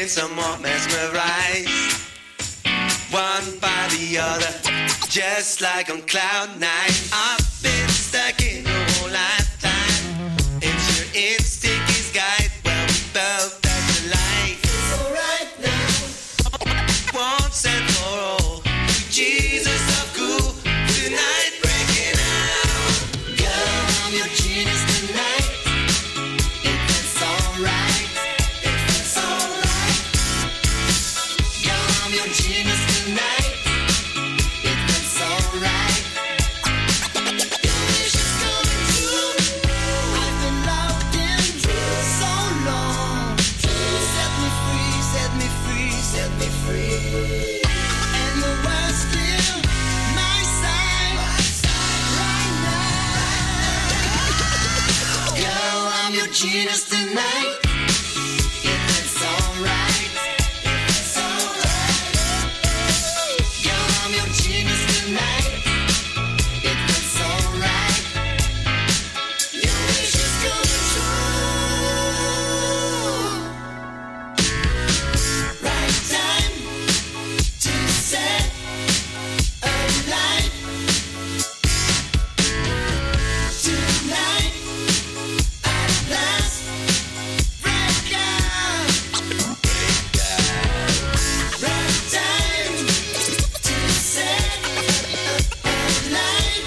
been somewhat mesmerized, one by the other, just like on cloud nine. I've been stuck in a whole lifetime, and your instinct is guide. Well, we both touch the light. It's alright now, once and for all. Jesus of cool, tonight breaking out. Girl, I'm your genius tonight. It feels alright. It feels alright. Girl, I'm your genius tonight. It feels alright. Your wish is coming true. I've been locked in so long. Set me free, set me free, set me free. And the world's still my side right now. Girl, I'm your genius tonight. It feels alright. It feels alright. Girl, I'm your genius tonight. It feels alright. Your wish is coming true. Right time to set a light. Tonight, at last, break out. Right time to set a light.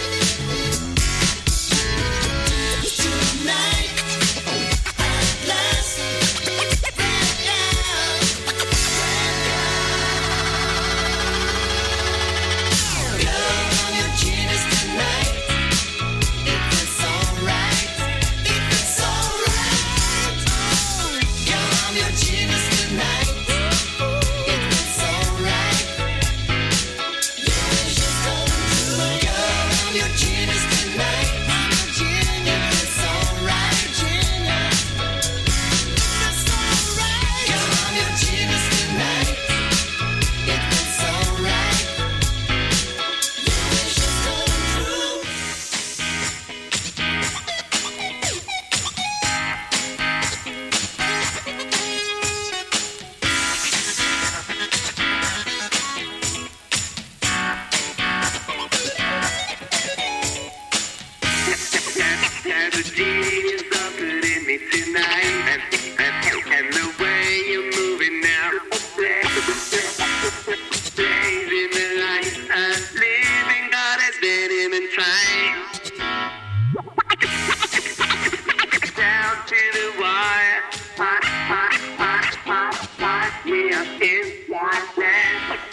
Tonight, at last, break out. Girl, I'm your genius tonight. It feels alright. It feels alright. Girl, I'm your genius tonight. It feels alright. Your wish is coming true. Girl, I'm your genius tonight. I'm your genius. It feels alright. Genius. Feels alright. Girl, I'm your genius tonight. It feels alright. Your wish is coming true. There's a genius something in me tonight, and the way you're moving now, blazing the light, a living God has been him and trying. Down to the wire, me up inside that.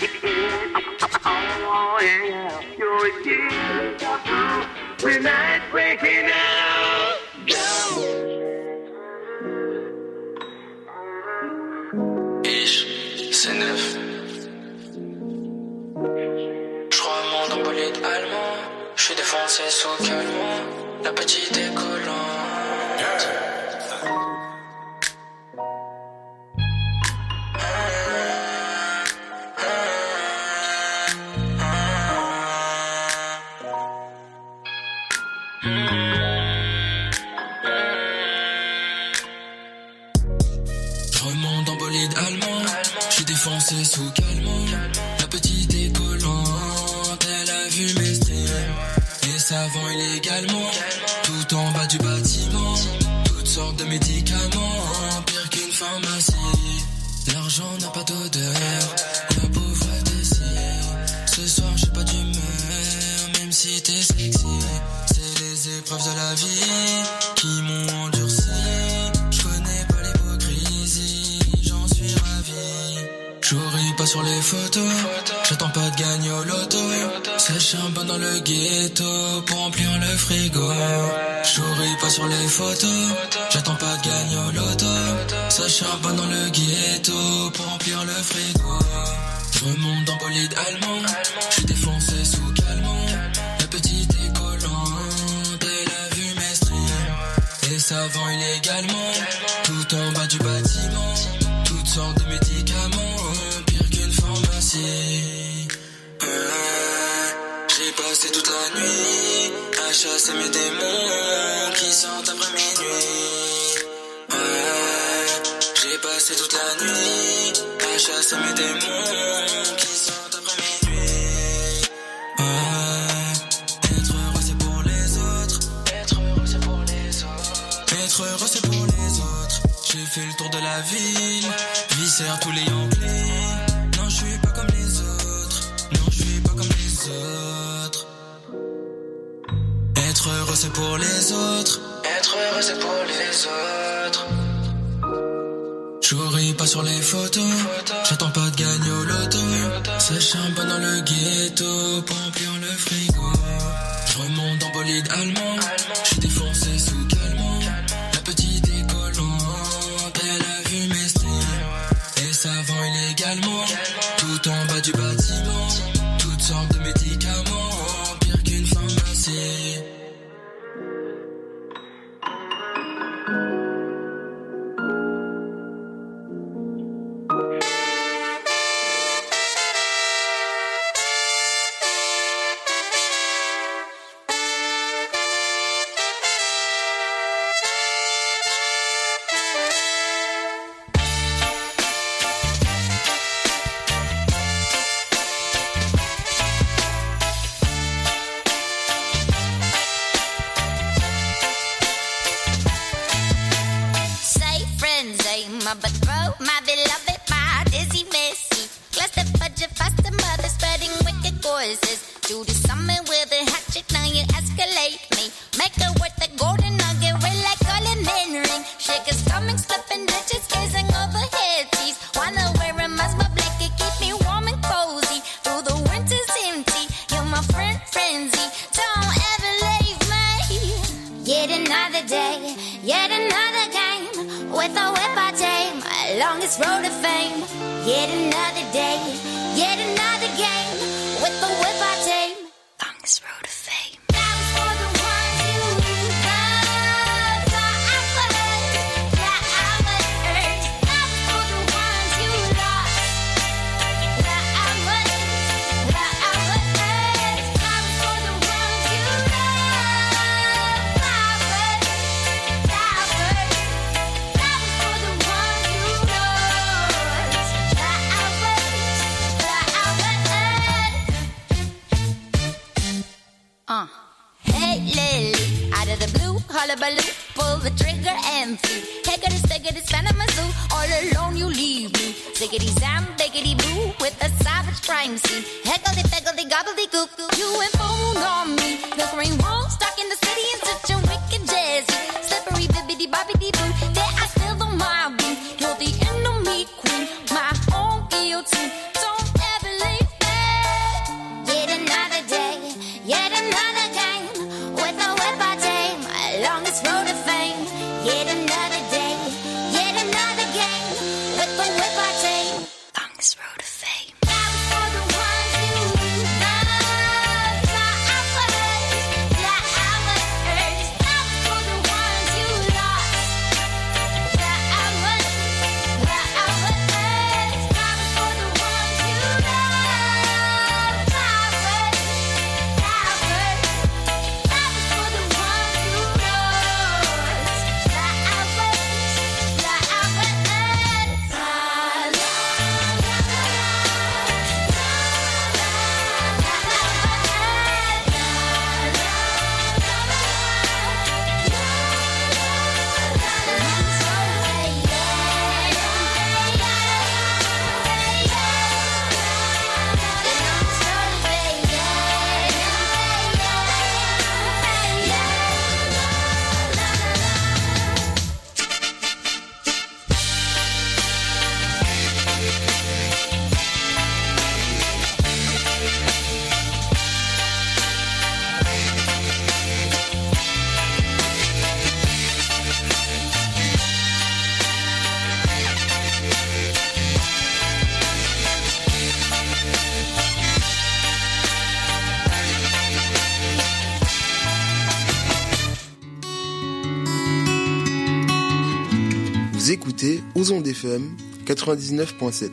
Oh yeah, you're a genius of cool, tonight breaking out. Go. Ish, c'est neuf. J'crois au monde en bolide allemand. J'suis défoncé sous calmant. La petite est collante. Je remonte en bolide allemand. J'suis défoncé sous calmant. La petite est collante. Elle a vu mes streams. Les savants illégalement. Tout en bas du bâtiment. Toutes sortes de médicaments. Pire qu'une pharmacie. L'argent n'a pas d'odeur. La pauvreté si. Ce soir j'ai pas d'humeur. Même si t'es sexy. C'est les épreuves de la vie qui m'ont endurci. Je connais pas l'hypocrisie, j'en suis ravi. J'ouris pas sur les photos, j'attends pas de gagner au loto. Ça charbonne dans le ghetto pour remplir le frigo. J'ouris pas sur les photos, j'attends pas de gagner au loto. Ça charbonne dans le ghetto pour remplir le frigo. Je remonte en bolide allemand, j'suis défoncé sous calmant. La petite est collante, elle a vu mes streams. Les savants illégalement, tout en bas du bâtiment. Toutes sortes de médicaments, pire qu'une pharmacie. J'ai passé toute la nuit à chasser mes démons qui sortent après minuit. J'ai passé toute la nuit c'est mes démons qui sont après minuit. Être heureux c'est pour les autres. Être heureux c'est pour les autres. Être heureux c'est pour les autres. J'ai fait le tour de la ville, viscère tous les Yankees. Non je suis pas comme les autres. Non je suis pas comme les autres. Être heureux c'est pour les autres. Être heureux c'est pour les autres. J'ouris pas sur les photos. J'attends pas de gagner au loto. Ça chambonne dans le ghetto, pompier le frigo. Je remonte en bolide allemand. J'suis défoncé sous calmant. La petite est collante, elle a vu mes streams. Et ça vend illégalement. Tout en bas du bâtiment. Toutes sortes de médicaments, pire qu'une pharmacie. But throw my beloved, my dizzy messy. Cluster budget faster, mother spreading wicked voices. Do the summon with a hatchet, now you escalate me. Make her worth the golden nugget, real like Colin Henry. Shake his stomach, slipping ditches, gazing overhead. Tease. Wanna wear a mask, my blanket, keep me warm and cozy. Through the winter's empty, you're my friend, frenzy. Don't ever leave me. Yet another day, yet another game. With a whip I tame, longest road to fame. Yet another day, yet another game. With the whip I tame, longest road to fame. That was for the ones you love, the hours that I was hurt. That was for the ones you lost, the hours that I was hurt. That was for the ones you love, the hours that I hurt. Hey Lily, out of the blue, hullabaloo, pull the trigger and flee. Higgity, stiggity, span of my zoo, all alone you leave me. Ziggity, zam, biggity, boo, with a savage crime scene. Higgledy, piggledy, gobbledy, goop, you informed on me. The green wall, stuck in the city in such a wicked jazzy. Slippery, bibbity, bobbity, boo, there I still don't mind me. You're the enemy queen, my own guillotine. Don't ever leave me. Yet another day, yet another game. With a whip I tame, longest road to fame. Yet another day, yet another game. With the whip I tame, longest road to fame. That was for the ones you love, the hours that I was hurt. That was for the ones you lost, the hours that I was hurt. That was for the ones you love, the hours that I hurt. That was for the ones you lost, the hours that I was hurt. Vous écoutez Ozon FM 99.7.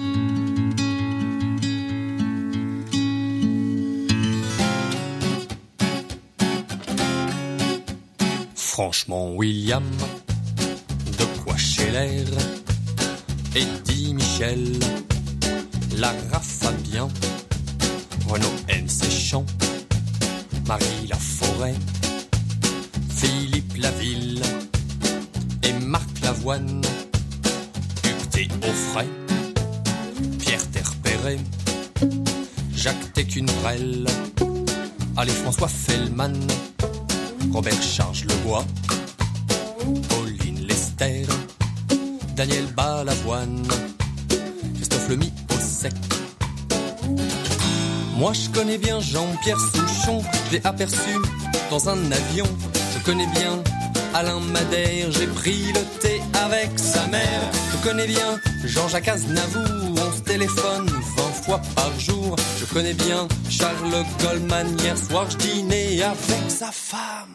Franchement, William, de quoi chez l'air? Et dit Michel, Lara Fabien, Renaud N. Séchant, Marie Laforêt, Philippe Laville et Marc Lavoine, Hugues Offray, Pierre Terperet, Jacques Técunbrel, allez François Fellman, Robert Charles Lebois, Pauline Lester, Daniel Balavoine, Christophe Lemy au sec. Moi je connais bien Jean-Pierre Souchon, je l'ai aperçu dans un avion. Je connais bien Alain Madère, j'ai pris le thé avec sa mère. Je connais bien Jean-Jacques Aznavour, on se téléphone 20 fois par jour. Je connais bien Charles Goldman, hier soir je dînais avec sa femme.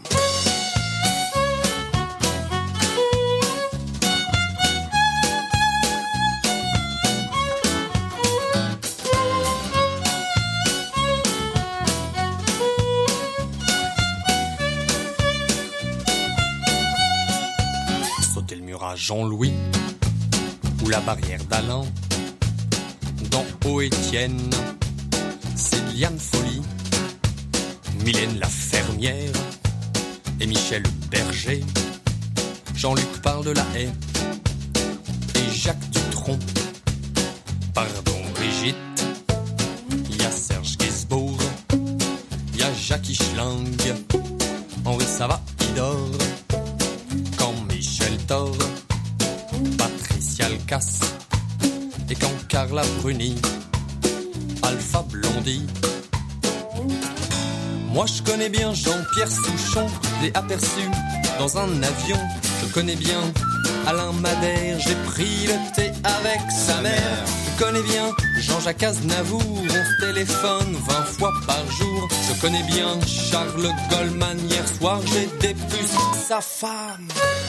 Jean-Louis ou la barrière d'Alain, dans Haut-Étienne, c'est Liane Folly, Mylène la fermière et Michel Berger. Jean-Luc parle de la haie et Jacques Dutronc. Pardon Brigitte, il y a Serge Gainsbourg, il y a Jackie Schlang, Henri Sava, Idor, quand Michel Thor, Patricia Alcasse, et quand Carla Bruni, Alpha Blondie. Moi je connais bien Jean-Pierre Souchon, je l'ai aperçu dans un avion. Je connais bien Alain Madère, j'ai pris le thé avec sa mère. Je connais bien Jean-Jacques Aznavour, on se téléphone 20 fois par jour. Je connais bien Charles Goldman, hier soir j'ai dépucelé sa femme.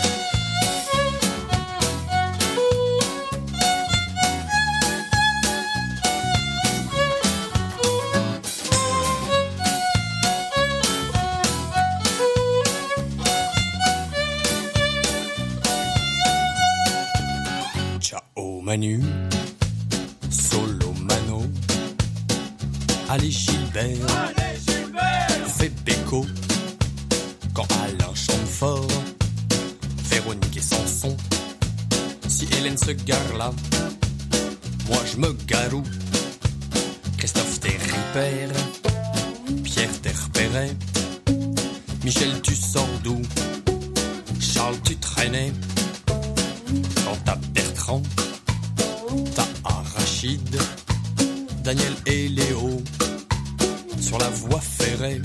Manu, Solo Mano, Ali Gilbert, Fébeco, quand Alain chante fort, Véronique et Sanson. Si Hélène se gare là, moi je me garoue. Christophe Terripère, Pierre Terperet, Michel tu sors d'où, Charles tu traînais, quand t'as Bertrand, t'as Arachide, Daniel et Léo sur la voie ferrée.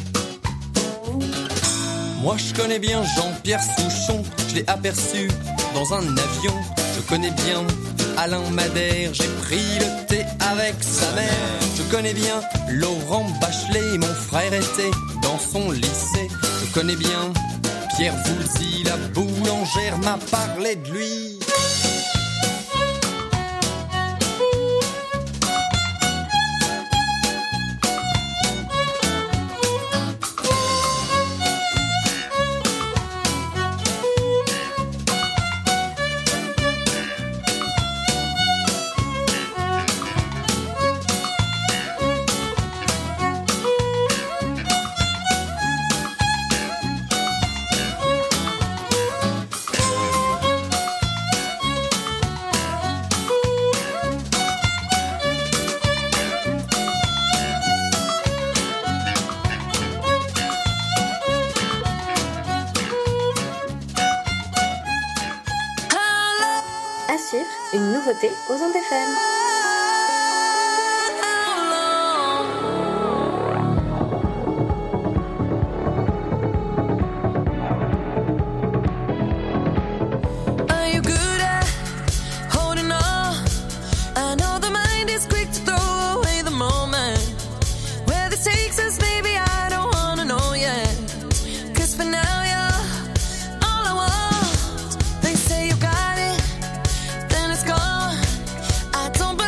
Moi je connais bien Jean-Pierre Souchon, je l'ai aperçu dans un avion. Je connais bien Alain Madère, j'ai pris le thé avec sa mère. Je connais bien Laurent Bachelet, mon frère était dans son lycée. Je connais bien Pierre Voulzy, la boulangère m'a parlé de lui. Une nouveauté aux ondes FM. Don't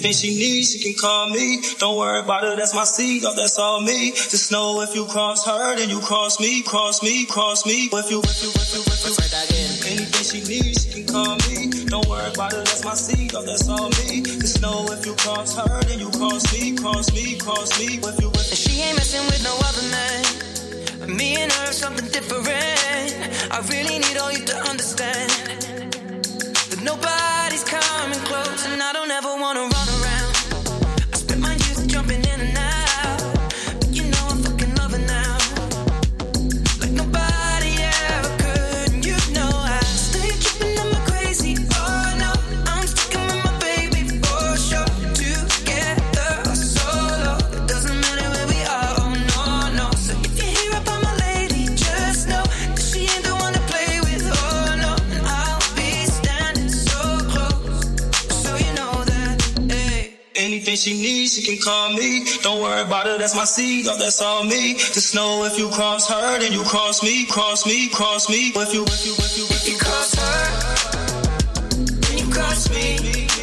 Anything she needs, she can call me. Don't worry about it, that's my seed, oh, that's all me. Just know if you cross her, then you cross me, cross me, cross me. If you. Anything she needs, she can call me. Don't worry about it, that's my seed, oh, that's all me. Just know if you cross her, then you cross me, cross me, cross me. If you. She ain't messing with no other man. Me and her, something different. I really need all you to understand that nobody's coming close, and I don't ever wanna run around. I spent my youth jumping in and out, but you know I'm fucking loving now, like nobody ever could. And you know I stay tripping, I'm crazy. Oh no, I'm sticking with my baby for sure. Together or solo, it doesn't matter where we are. Oh no, no. So if you hear about my lady, just know that she ain't the one to play with. Oh no, and I'll be standing so close, so you know that. Hey. Anything she needs, she can call me. Don't worry about it, that's my seed, oh, that's all me. Just know if you cross her, then you cross me, cross me, cross me. If you cross her, then you cross me,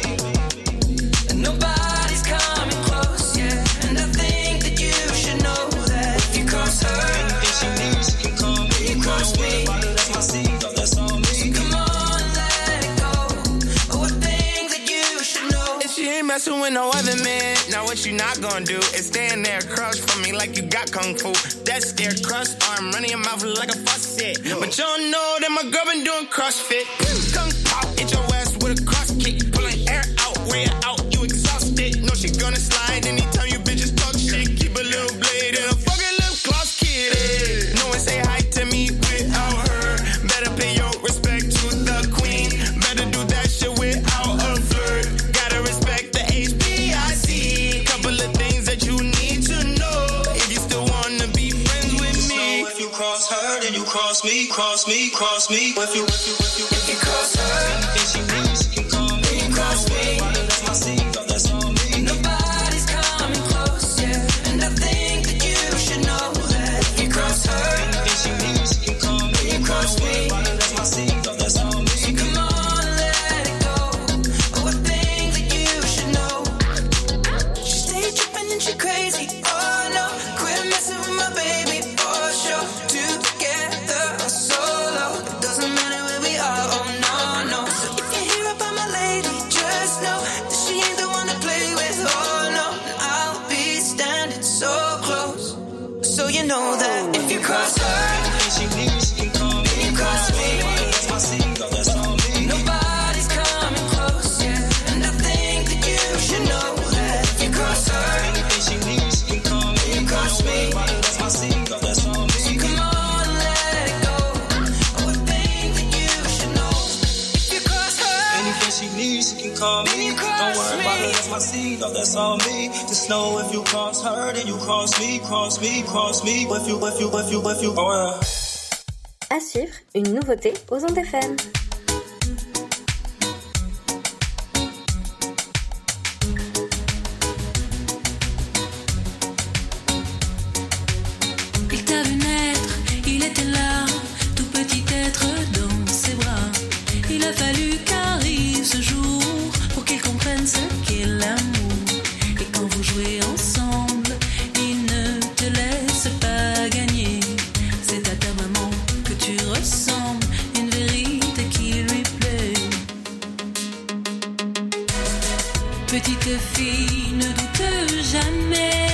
and nobody's coming close, yeah. And I think that you should know that if you cross her, anything she needs, she can call me. you cross me. Don't worry about it, that's my seed, oh, that's all me. Come on, let it go. Oh, I think that you should know. If she ain't messing with no other man, now what you not gonna do is stand there across from me like you got kung fu. That stare crust arm running your mouth like a faucet. But you don't know that my girl been doing CrossFit. Kung pop, hit your ass with a cross kick. Pulling air out, way out, you exhausted. Know she gonna slide anytime you bitches talk shit. Keep a little blade and a fucking lip gloss kid. No one say hi to me without her. Better pay your respect to the queen. Better do that shit without a flirt. Gotta respect the HBIC. Couple of things that you need to know if you still wanna be friends with So me. if you cross her, then you cross me, cross me, cross me. If you cross her, anything she needs, she can call me. you cross me. Don't worry about it, that's my seed, oh, that's all me. Nobody's coming close, yeah. And I think that you should know that if you cross her, Anything she needs, she can call me. you cross Don't me. worry about it, that's my seed, oh, that's all me. Come on, let it go. Oh, I think that you should know. She stay tripping and she crazy. Oh no, quit messing with my baby for sure. Together or solo, it doesn't matter where we are. Oh no, no. So if you hear about my lady, just know that she ain't the one to play with. Oh no, and I'll be standing so close, so you know that if you cross her, Anything she needs, she can call me. you cross me. That's my seed, oh, that's all me. Nobody's coming close, yeah. And I think that you should know that if you cross her, Anything she needs, she can call me. you cross me. Don't worry about it, that's my seed, oh, that's all me. Come on, let it go. Oh, I think that you should know if you cross her. Anything she needs, she can call Then me. you cross Don't worry about me. it, that's my seed, oh, that's all me. Just know if you cross her, then you cross me, cross me, cross me. If you, oh, yeah. À suivre, une nouveauté aux ondes FM. Il t'a vu naître, il était là, tout petit être dans ses bras. Il a fallu qu'arrive ce jour pour qu'il comprenne ce qu'est l'amour. Et quand vous jouez ensemble, il ne te laisse pas gagner. C'est à ta maman que tu ressembles, une vérité qui lui plaît. Petite fille, ne doute jamais.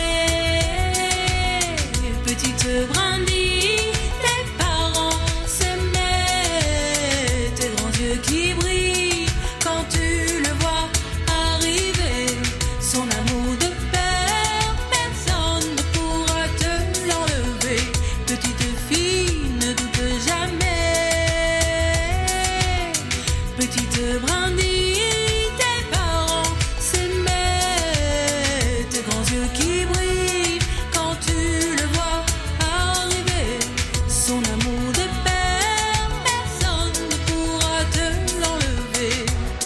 Petite brindille, tes parents s'aimaient. Tes grands yeux qui brillent quand tu le vois arriver. Son amour de père, personne ne pourra te l'enlever. Petite fille, ne doute jamais. Petite brindille, tes parents s'aimaient. Tes grands yeux qui brillent quand tu le vois arriver. Son amour de père, personne ne pourra te l'enlever.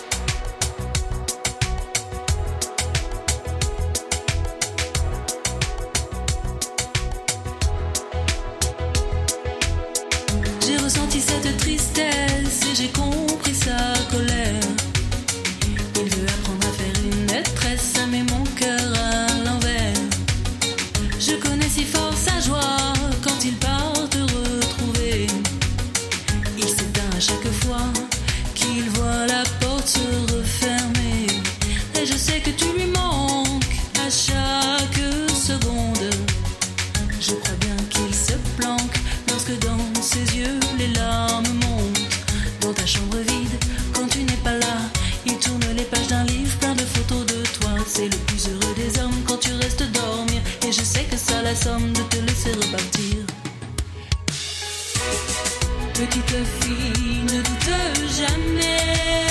J'ai ressenti cette tristesse et j'ai compris sa colère. Il veut apprendre à faire une maîtresse qu'il se planque lorsque dans ses yeux les larmes montent. Dans ta chambre vide, quand tu n'es pas là, il tourne les pages d'un livre plein de photos de toi. C'est le plus heureux des hommes quand tu restes dormir. Et je sais que ça l'assomme de te laisser repartir. Petite fille, ne doute jamais.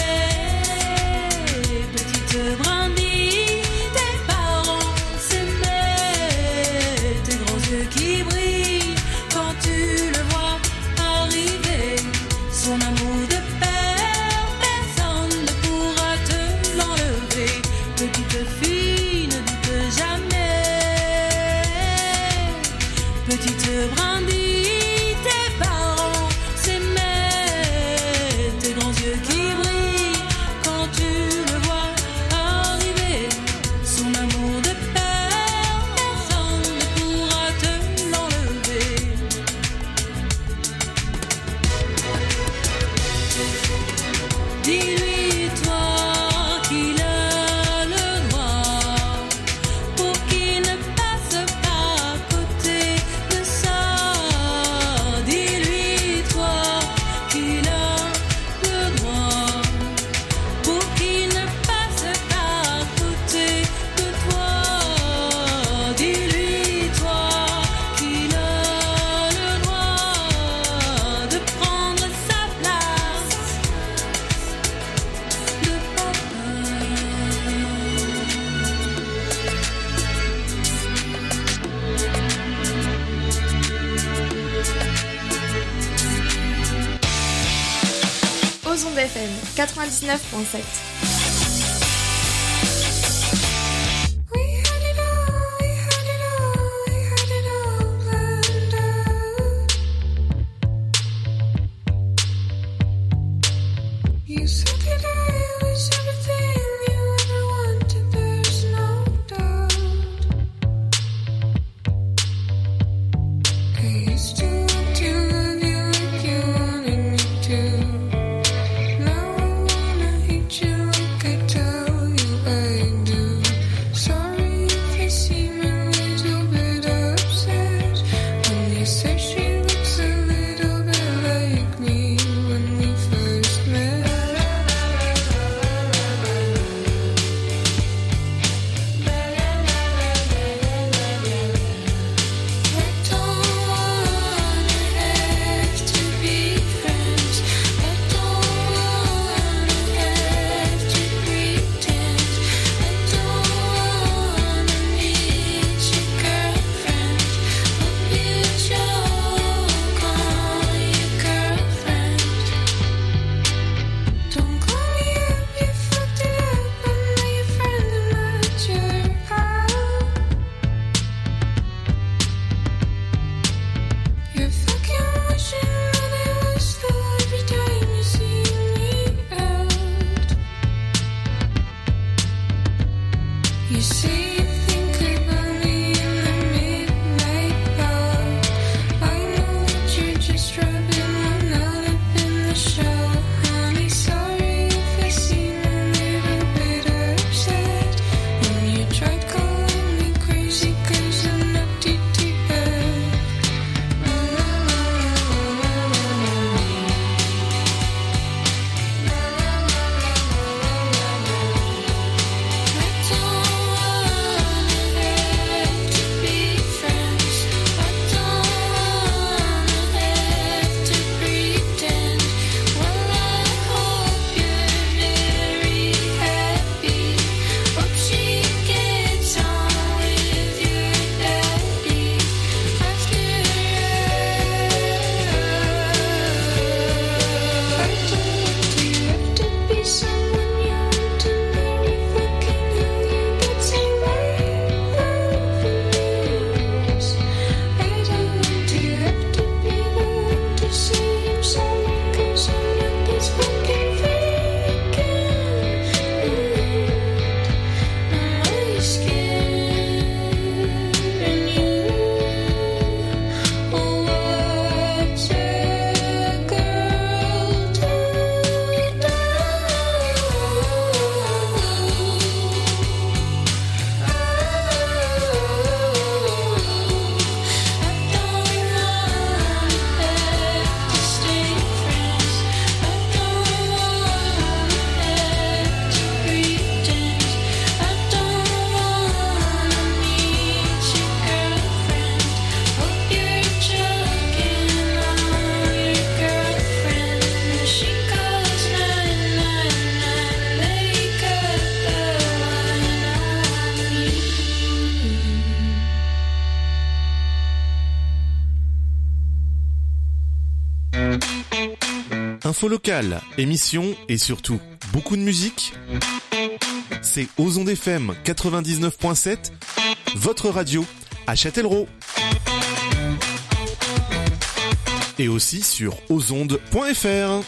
Petite brindille, tes parents s'aimaient. Tes grands yeux qui brillent quand tu le vois arriver. Son amour de père, personne ne pourra te l'enlever. Petite fille, ne doute jamais. Petite brindille, tes parents s'aimaient. Tes grands yeux qui brillent quand tu le vois arriver. Son amour de père, personne ne pourra te l'enlever. Dis-lui, toi, qu'il a le droit pour qu'il ne passe pas à côté de ça. Dis-lui, toi, qu'il a le droit pour qu'il ne passe pas à côté de toi. Dis-lui, toi, qu'il a le droit de prendre sa place de papa. Aux ondes FM 99.7. You said that I was everything you ever wanted, there's no doubt. I used to want to love you like you wanted me to. Now I wanna hate you Info locale, émissions et surtout beaucoup de musique. C'est aux ondes FM 99.7, votre radio à Châtellerault. Et aussi sur osondes.fr.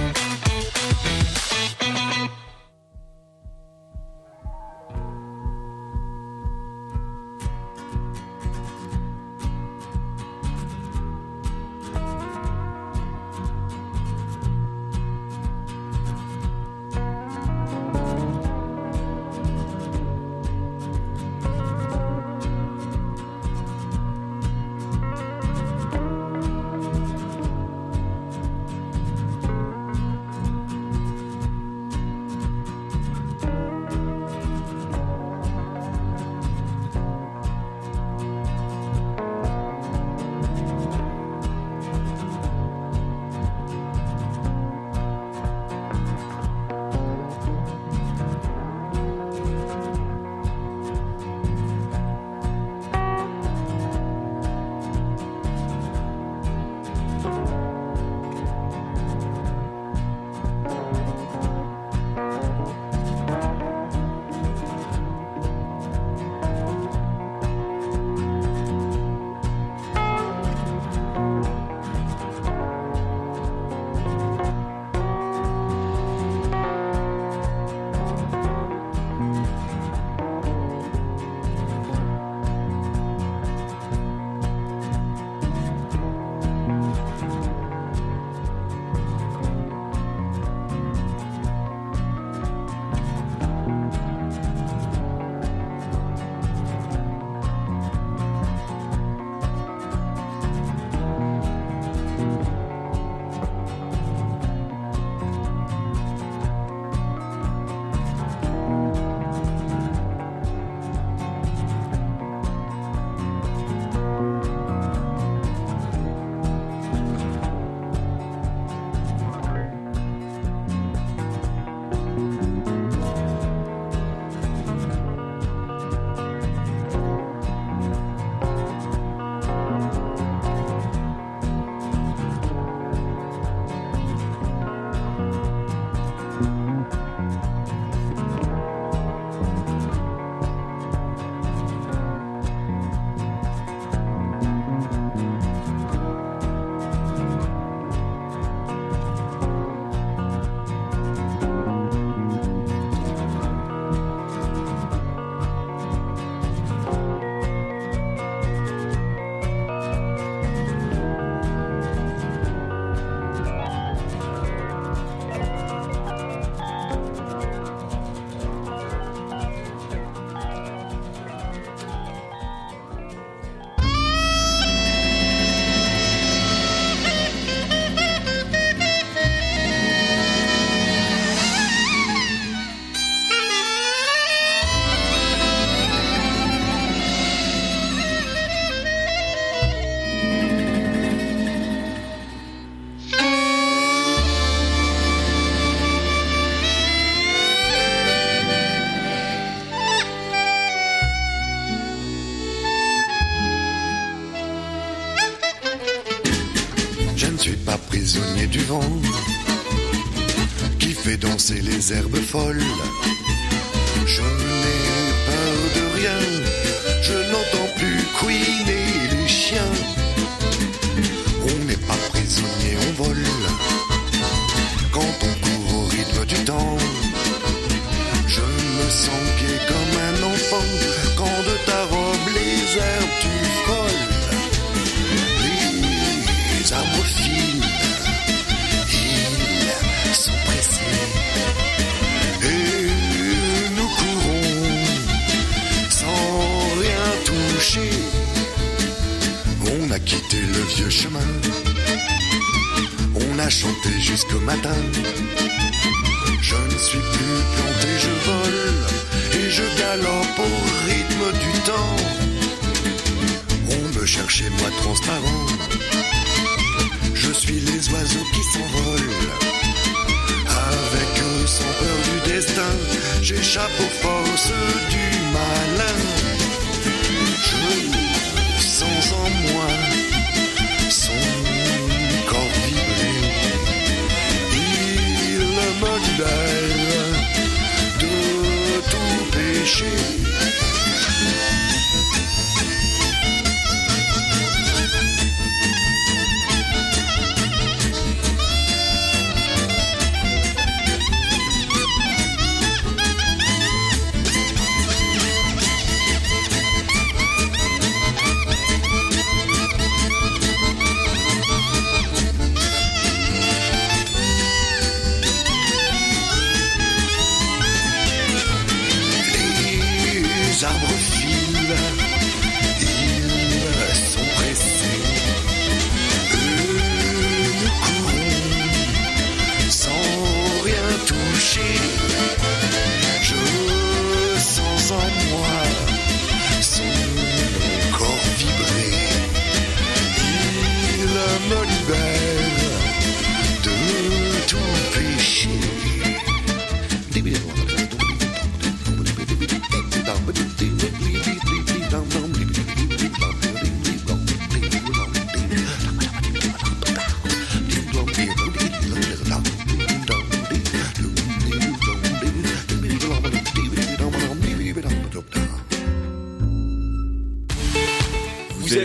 prisonnier du vent qui fait danser les herbes folles. Je n'ai peur de rien, je n'entends plus couiner les chiens. On n'est pas prisonnier, on vole quand on court au rythme du temps. Je me sens gai comme un enfant quand de ta robe les herbes tu frôles. Les arbres filent, ils sont pressés et nous courons sans rien toucher. On a quitté le vieux chemin, on a chanté jusqu'au matin. Je ne suis plus planté, je vole et je galope au rythme du temps. On me cherchait moi transparent, je suis les oiseaux qui s'envolent. Avec eux sans peur du destin, j'échappe aux forces du malin. Je sens en moi son corps vibrer.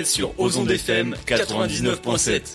sur Ozonde FM 99.7.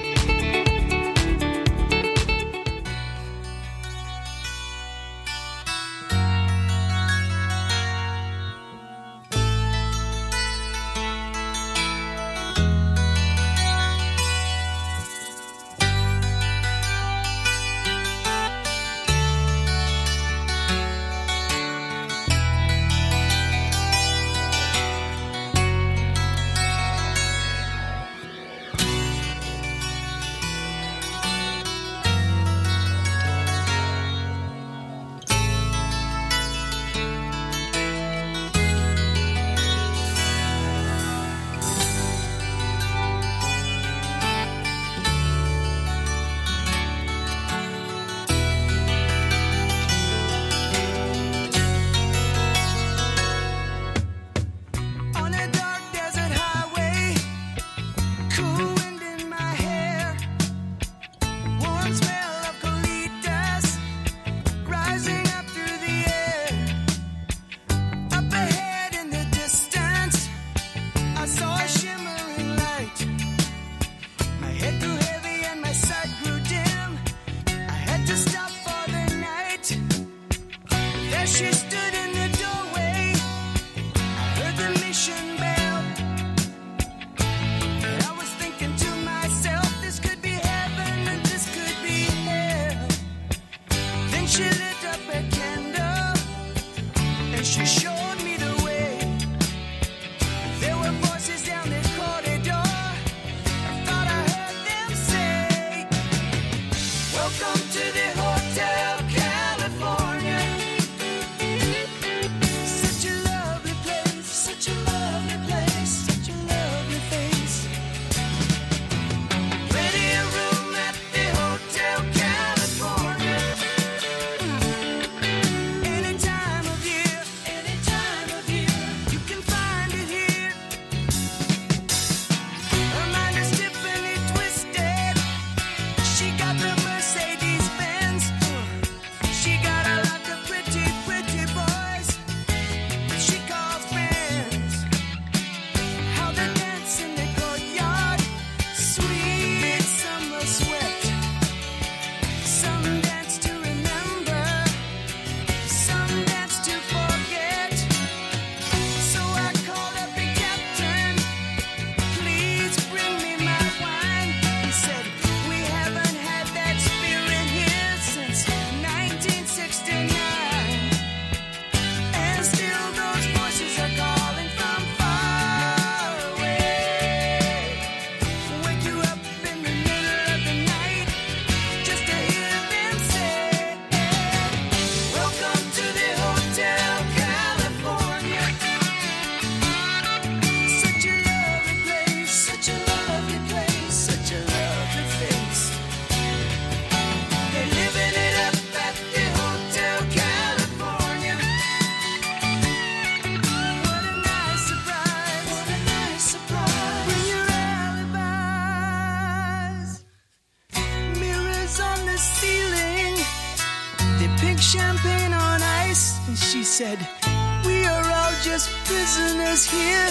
Champagne on ice, and she said, we are all just prisoners here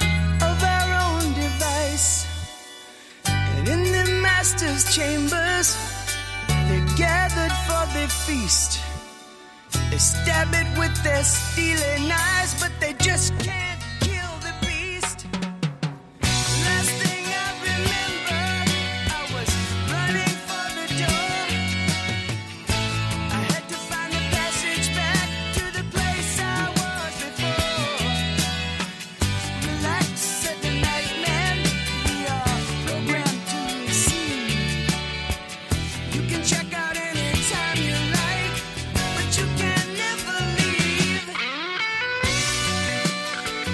of our own device. And in the master's chambers, they're gathered for their feast. They stab it with their steely knives, but they just can't kill the beast. Last thing I remember, I was running for the door. I had to find the passage back to the place I was before. Relax, said the nightman, we are programmed to receive. You can check out anytime you like, but you can never leave.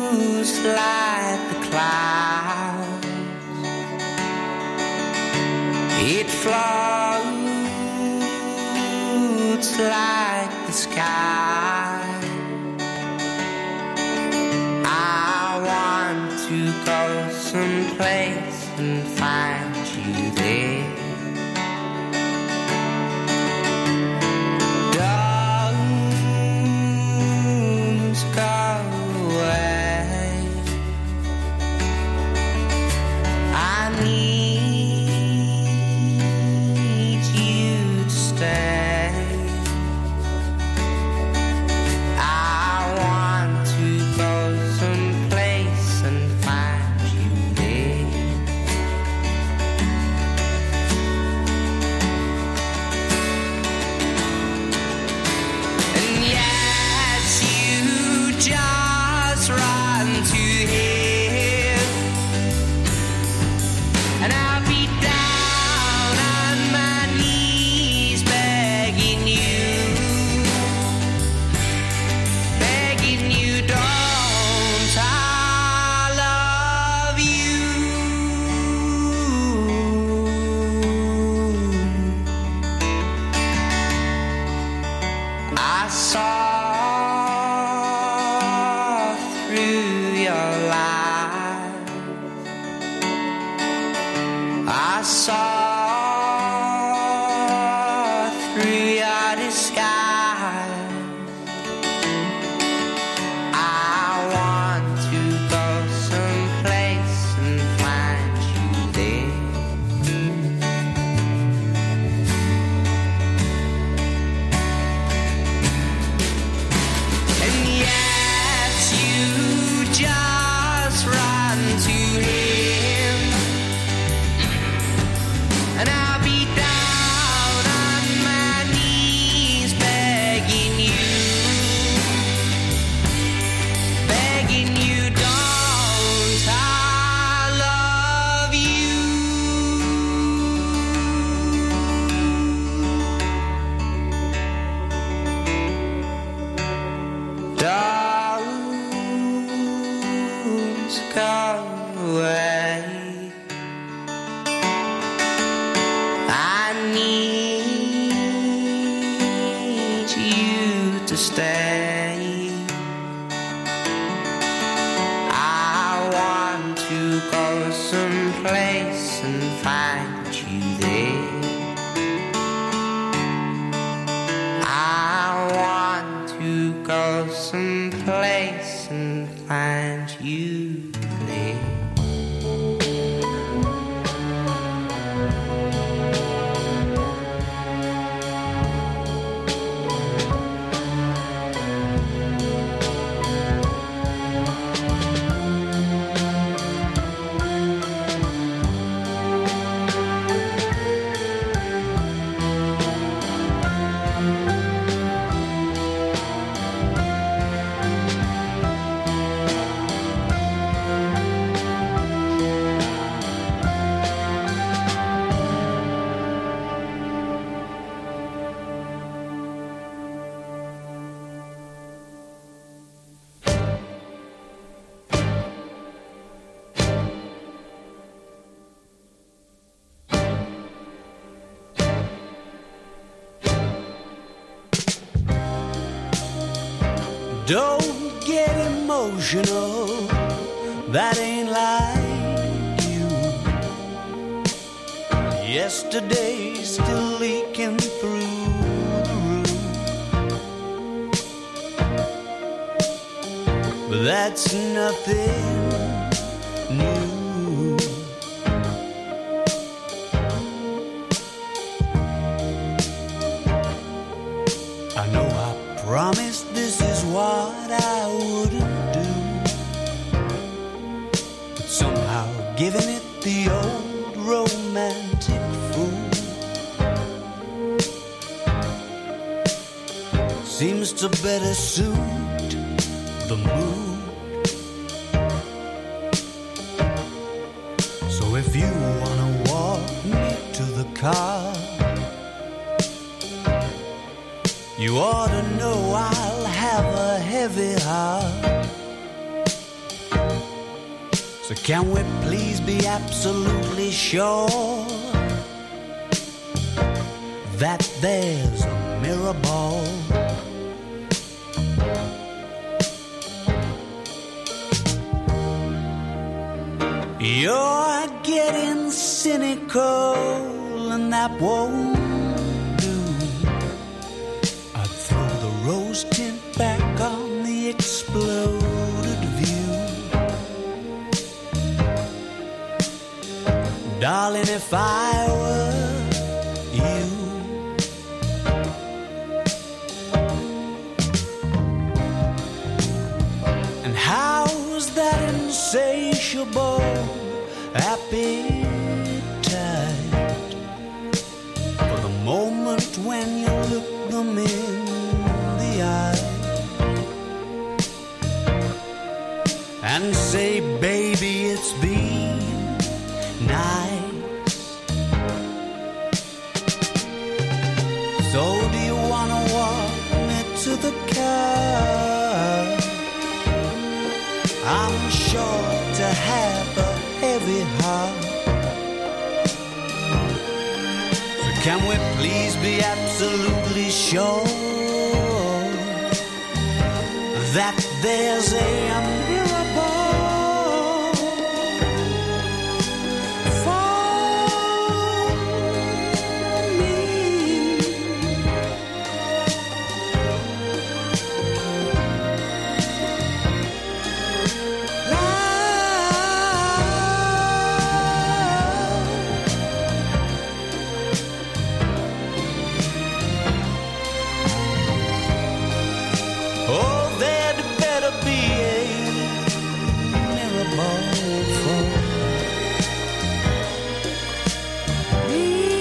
like the clouds. It floats like the sky. I want to go someplace and find you there. Don't go away. I need you to stay. I want to go someplace and find you there. And yes, you just run to him, and I'll be down on my knees begging you, don't I love you? I saw through your lies. I saw through your disguise. I want to go someplace and find you there. And yes, you just run to him, and I'll be down on my knees begging you, don't I love you? Don't go away. I need you to stay. I want to go someplace and find you there. I want to go someplace and find you there. Don't get emotional, that ain't like you. Yesterday's still leaking through the roof, but that's nothing new. I know I promised this is what I wouldn't do, but somehow giving it the old romantic fool seems to better suit the mood. So if you wanna walk me to the car, you ought to know I'll have a heavy heart. So can we please be absolutely sure that there's a mirror ball? You're getting cynical and that won't do. I'd throw the rose tint back on the exploded view. Darling, if I were you, and how's that insatiable appetite for the moment when you look them in the eye and say, baby, it's been nice. So do you wanna walk me to the car? I'm sure to have a heavy heart. So can we please be absolutely sure that there's a mirror ball for me? Oh, there'd better be a mirror ball for me.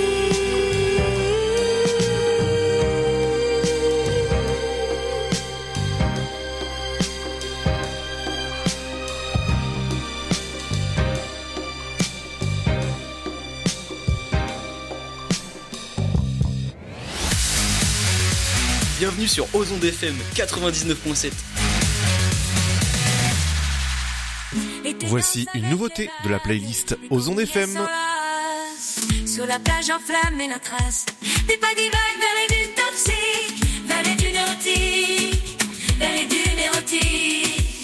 Bienvenue sur Ozon FM 99.7. Voici une nouveauté de la playlist Ozon FM. Sur la plage enflammée la trace des pas d'Irak vers les dunes toxiques, vers les dunes érotiques, vers les dunes érotiques.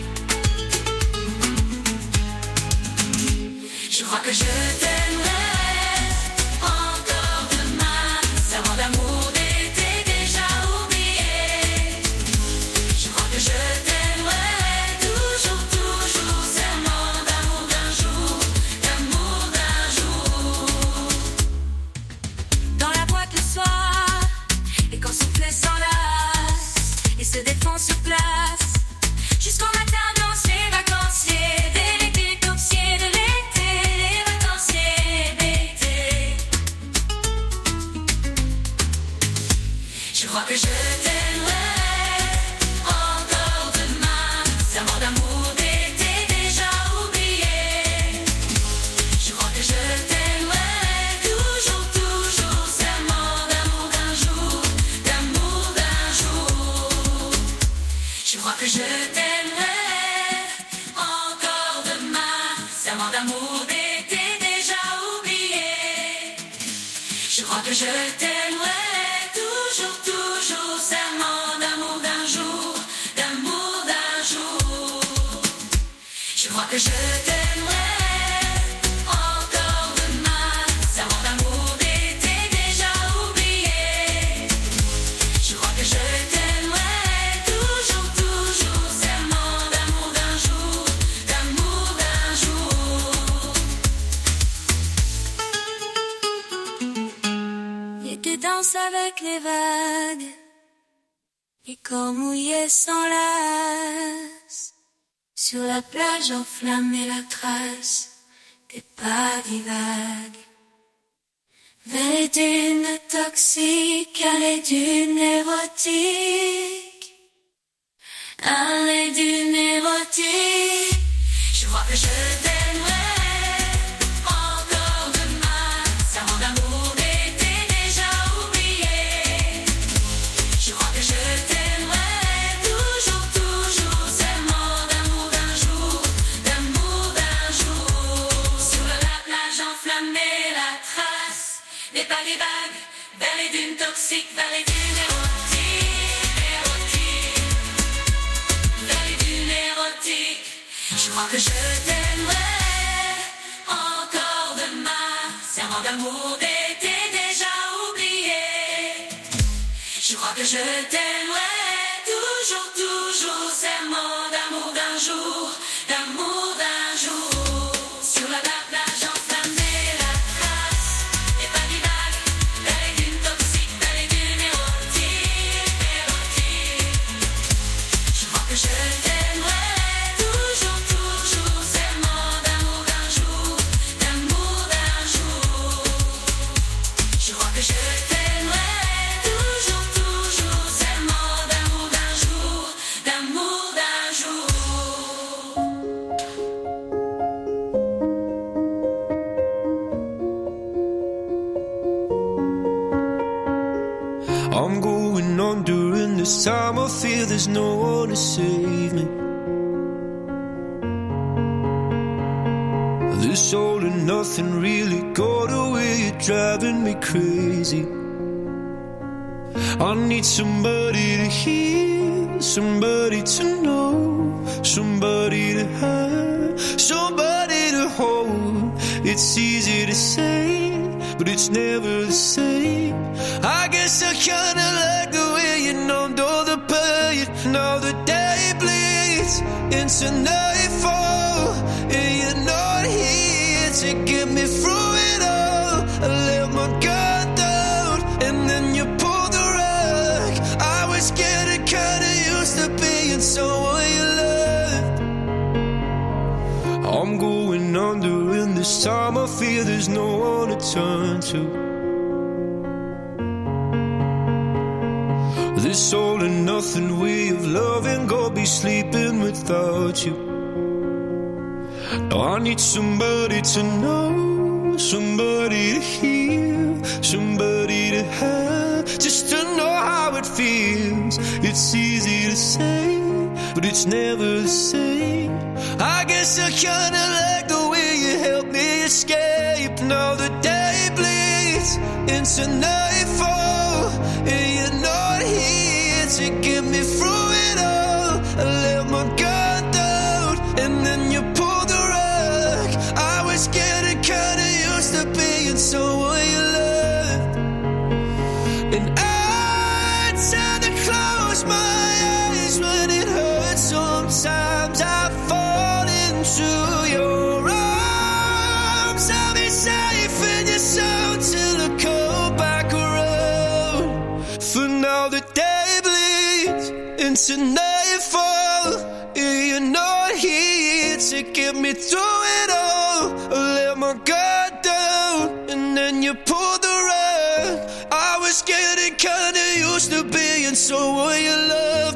Je crois que je t'aimerais encore demain, serment d'amour d'été déjà oublié. Je crois que je t'aimerais toujours, toujours, serment d'amour d'un jour, d'amour d'un jour. Dans la boîte le soir, et quand souffler s'enlace et se défend sur place, jusqu'au matin danse les vacanciers, dès l'été les taupiers de l'été, les vacanciers d'été. Je crois que je t'aimerais encore demain, serment d'amour d'été déjà oublié. Je crois que je t'aimerais toujours, toujours, serment d'amour d'un jour, d'amour d'un jour. Je crois que je t'aimerais encore demain, serment d'amour d'été déjà oublié. Je crois que je t'aimerais toujours, toujours, serment d'amour d'un jour, d'amour d'un jour. Je crois que je t'aimerais encore demain, serment d'amour d'été déjà oublié. Je crois que je t'aimerais toujours, toujours, serment d'amour d'un jour, d'amour d'un jour. Et tu danses avec les vagues, et corps mouillés s'enlacent. Sur la plage enflammée la trace des pas divagues. Vers les dunes toxiques, à les dunes érotiques, à les dunes érotiques. Je crois que je t'aimerais encore demain, serment d'amour d'été déjà oublié. Je crois que je t'aimerais toujours, toujours, serment d'amour d'un jour, d'amour d'un pas les vagues, vers les dunes toxiques, vers les dunes érotiques, vers les dunes érotiques. Je crois que je t'aimerais encore demain, serment d'amour d'été déjà oublié. Je crois que je t'aimerais toujours, toujours, serment d'amour d'un jour, d'amour d'un jour. Sur la plage enflammée, la trace des pas des vagues, vers les dunes toxiques, vers les dunes érotiques, érotiques. Je crois que je t'aimerais toujours, toujours, serment d'amour d'un jour, d'amour d'un jour. Je crois que je t'aimerais toujours, toujours, serment d'amour d'un jour, d'amour d'un jour. I'm going on during this time. I feel there's no one to save me. This all and nothing really got away. You're driving me crazy. I need somebody to hear, somebody to know, somebody to have, somebody to hold. It's easy to say, but it's never the same. I guess I kinda like the way you numbed all the pain. Now the day bleeds into nightfall, and you're not here to get me through it all. I let my guard down, and then you pulled the rug. I was getting kinda used to being someone you loved. I'm going under, and this time I feel there's no one to turn to. This all and nothing way of loving, go be sleeping without you. Now I need somebody to know, somebody to hear, somebody to have, just to know how it feels. It's easy to say, but it's never the same. I guess I kinda like the way you help me escape. Now the day bleeds into nightfall, and you're not here to get me through it all. I let my guard down, and then you pulled the rug. I was getting kinda used to being someone you loved, and I tend to close my eyes when it hurts. Sometimes I fall into your arms. I'll be safe in your soul till I come back around. For now the day bleeds into nightfall, and you're not here to get me through it all. I let my guard down, and then you pulled the rug. I was getting kinda used to being someone you love.